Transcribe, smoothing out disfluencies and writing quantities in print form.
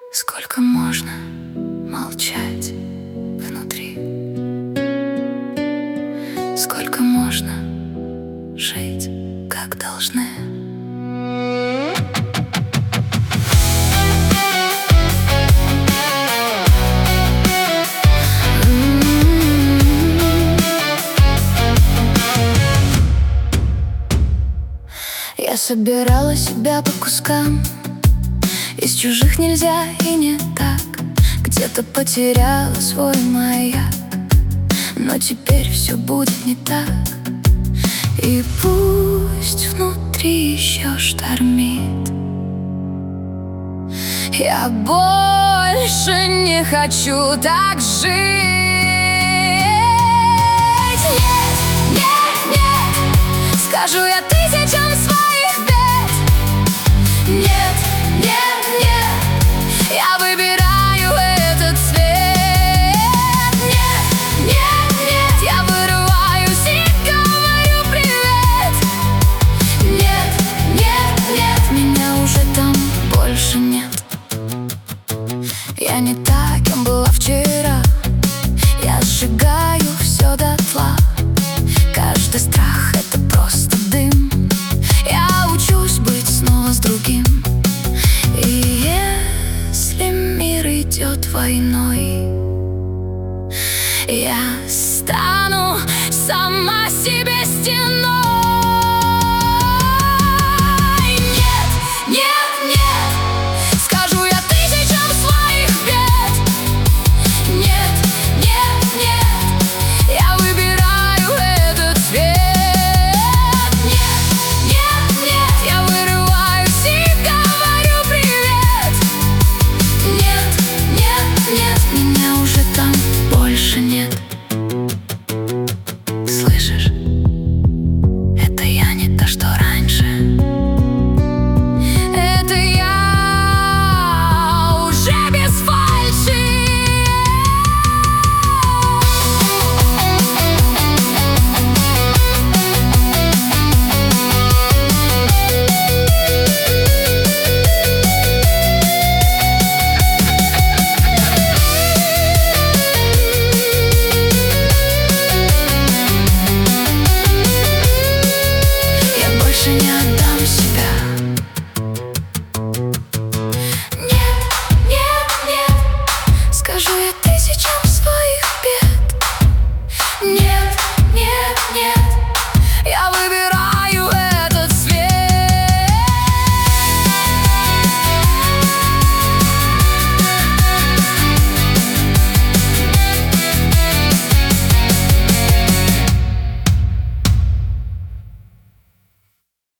Сколько можно молчать внутри? Сколько можно жить, как должны? Я собирала себя по кускам. Из чужих нельзя и не так. Где-то потеряла свой маяк, но теперь все будет не так. И пусть внутри еще штормит, я больше не хочу так жить. Нет, нет, нет, скажу я тысячам своих бед. Нет, нет, нет, я выбираю этот цвет. Нет, нет, нет, я вырываюсь и говорю привет. Нет, нет, нет, меня уже там больше нет. Я не та, кем была вчера. Я сжигаю все дотла. Каждый страх — это просто дым. Я учусь быть снова с другим. И если мир идет войной, я стану сама себе стеной.